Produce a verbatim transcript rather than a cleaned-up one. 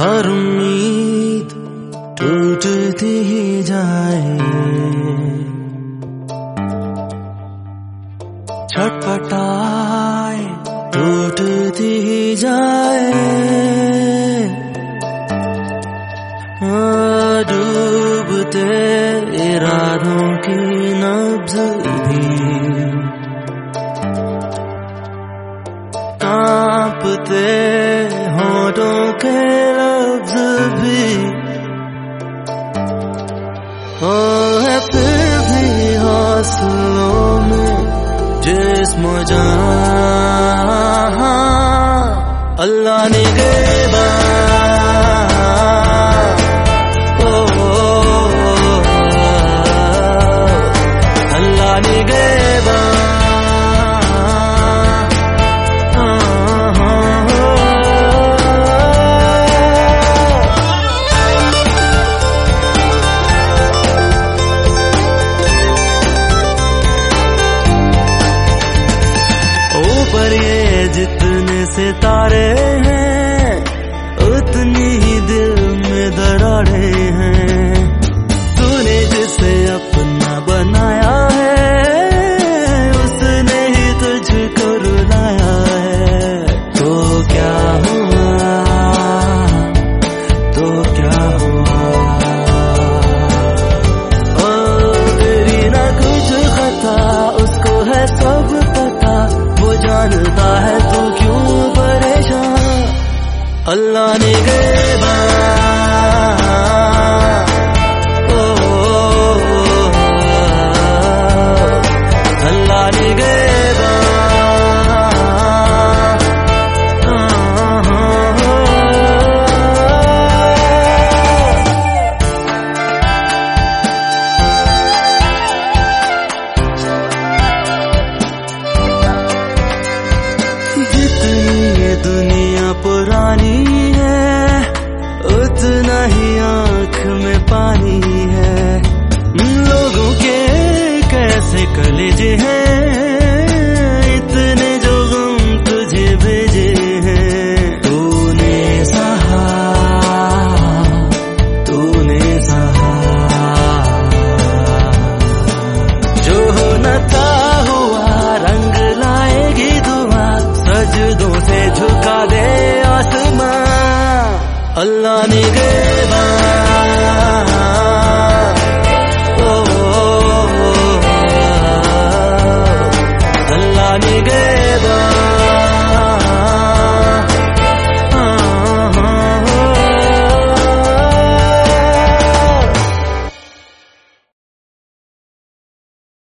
हर उम्मीद टूटती ही जाए, छटपटाए टूटती ही जाए। हाँ, डूबते इरादों की नब्ज़ भी, कांपते होठों के लफ्ज़ भी, ओ है फिर भी हौसलों में जिस्म जान। अल्लाह निगहबान, अल्लाह निगहबान। ऊपर ये जितने सितारे हैं, उतनी ही दिल में दरारें हैं। तूने जिसे अपना बनाया है, उसने ही तुझको रुलाया है। तो क्या हुआ, तो क्या हुआ, ओ तेरी ना कुछ खता, उसको है सब पता, वो जानता है तू क्यों परेशान। अल्लाह निगहबान, ओ अल्लाह निगहबान। दुनिया पुरानी है, उतना ही आँख में पानी है। लोगों के कैसे कलेजे हैं, इतने जो गम तुझे भेजे हैं। तूने सहा, तूने सहा, जो न था हुआ, रंग लाएगी दुआ, सजदों से झुका दे आसमां। अल्लाह निगहबान, ओ अल्लाह निगहबान।